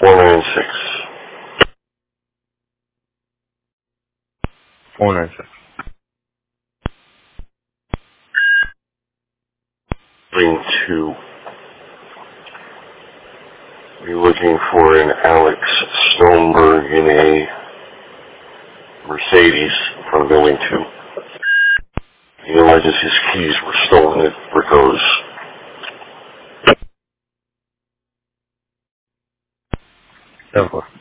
496. 496. Building 2. We're looking for an Alex Stoneberg in a Mercedes from Building 2. He alleges his keys were stolen at Brico's. Over.